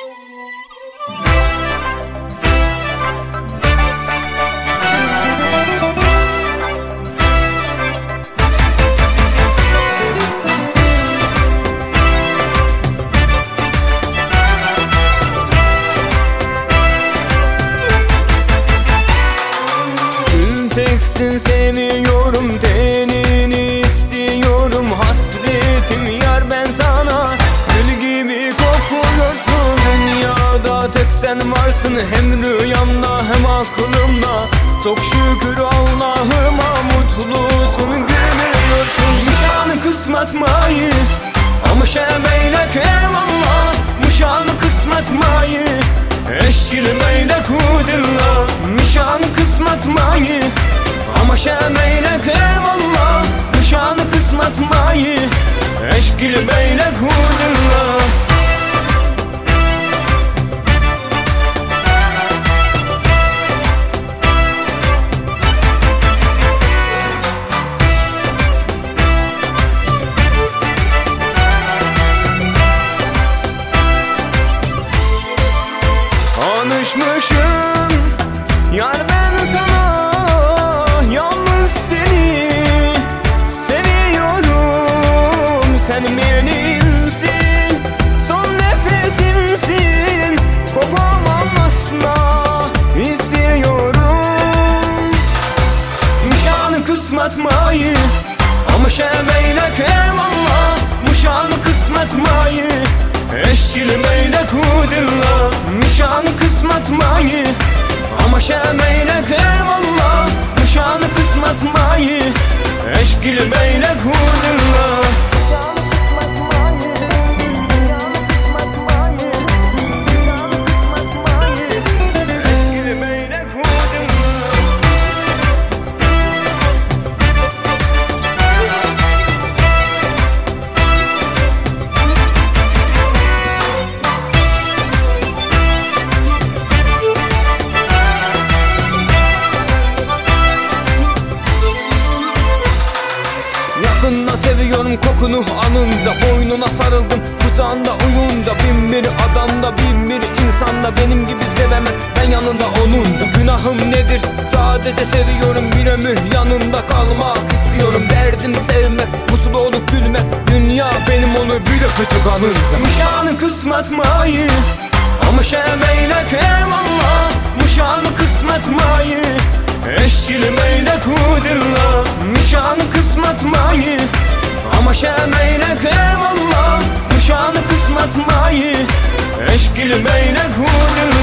Teksin seviyorum, tenini istiyorum, hasretim yar ben sana. Gül gibi kokuyorsun, dünyada tek sen varsın. Hem rüyamda hem aklımda, çok şükür Allah'ıma mutlusun, gülüyorsun. Muşan kısmet mayı, ama şebeylek eyvallah. Muşan kısmet mayı, eşkil meylek udillah. Muşan kısmet mayı, ama şebeylek eyvallah. Muşan kısmet mayı, eşkil meylek udillah. Tanışmışım yar ben sana, yalnız seni seviyorum. Sen benimsin, son nefesimsin, kopamam asla, istiyorum. Muşan kısmet mayı, ama şebeylek eyvallah. Muşan kısmet mayı, eşkil meylek udillah. Muşan kısmet mayı, ama şebeylek eyvallah. Muşan kısmet mayı, eşkil meylek udillah. Yakında seviyorum kokunu alınca, boynuna sarıldım kucağında uyunca. Bin bir adamda bin bir insanda benim gibi sevemez ben yanında olunca. Günahım nedir, sadece seviyorum, bir ömür yanında kalmak istiyorum. Derdim sevmek, mutlu olup gülmek, dünya benim olur bir öpücük alınca. Muşan kısmet mayı, ama şebeylek eyvallah. Muşan kısmet mayı, eşkil meylek udillah. Muşan kısmet mayı, ama şebeylek eyvallah. Muşan kısmet mayı, eşkil meylek udillah.